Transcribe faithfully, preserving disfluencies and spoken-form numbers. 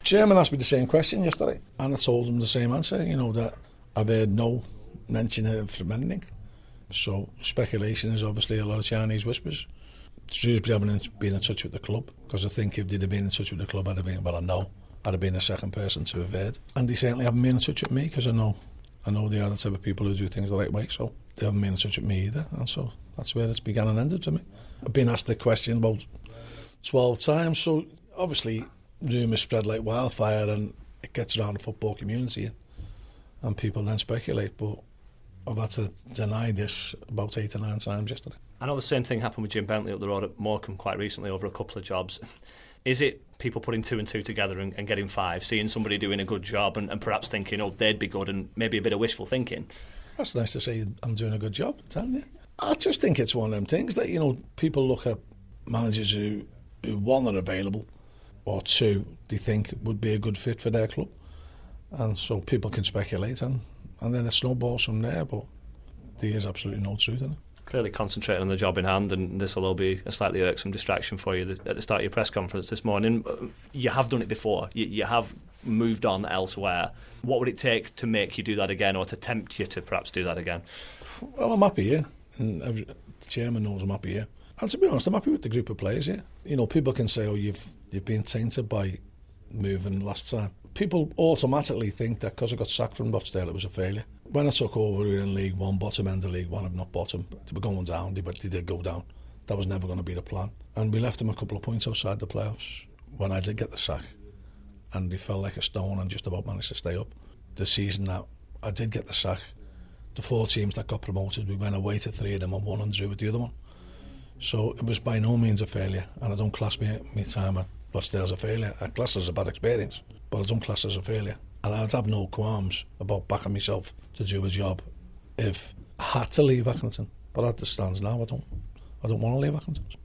Chairman asked me the same question yesterday, and I told him the same answer, you know, that I've heard no mention of from anything. So speculation is obviously a lot of Chinese whispers. Shrewsbury haven't been in touch with the club, because I think if they'd have been in touch with the club, I'd have been, well, I know, I'd have been the second person to have heard. And they certainly haven't been in touch with me, because I know, I know they are the type of people who do things the right way, so they haven't been in touch with me either, and so that's where it's began and ended for me. I've been asked the question about twelve times, so obviously rumours spread like wildfire and it gets around the football community and people then speculate, but I've had to deny this about eight or nine times yesterday. I know the same thing happened with Jim Bentley up the road at Morecambe quite recently over a couple of jobs. Is it people putting two and two together and, and getting five, seeing somebody doing a good job and, and perhaps thinking, oh, they'd be good, and maybe a bit of wishful thinking? That's nice to say I'm doing a good job, telling you. I just think it's one of them things that, you know, people look at managers who, who one, are available, or two, they think would be a good fit for their club. And so people can speculate, and, and then it snowballs from there, but there is absolutely no truth in it. Clearly concentrating on the job in hand, and this will all be a slightly irksome distraction for you at the start of your press conference this morning. You have done it before. You, you have moved on elsewhere. What would it take to make you do that again, or to tempt you to perhaps do that again? Well, I'm happy here, and every, the chairman knows I'm happy here. And to be honest, I'm happy with the group of players here. You know, people can say, oh, you've you've been tainted by moving last time. People automatically think that because I got sacked from Rochdale, it was a failure. When I took over, we were in League One, bottom end of League One, if not bottom. They were going down, but they did go down. That was never going to be the plan. And we left them a couple of points outside the playoffs when I did get the sack. And they fell like a stone and just about managed to stay up. The season that I did get the sack, the four teams that got promoted, we went away to three of them and won and drew with the other one. So it was by no means a failure, and I don't class me, me time at Rochdale as a failure. I class it as a bad experience, but I don't class it as a failure. And I'd have no qualms about backing myself to do a job if I had to leave Accrington. But as it stands now, I don't, I don't want to leave Accrington.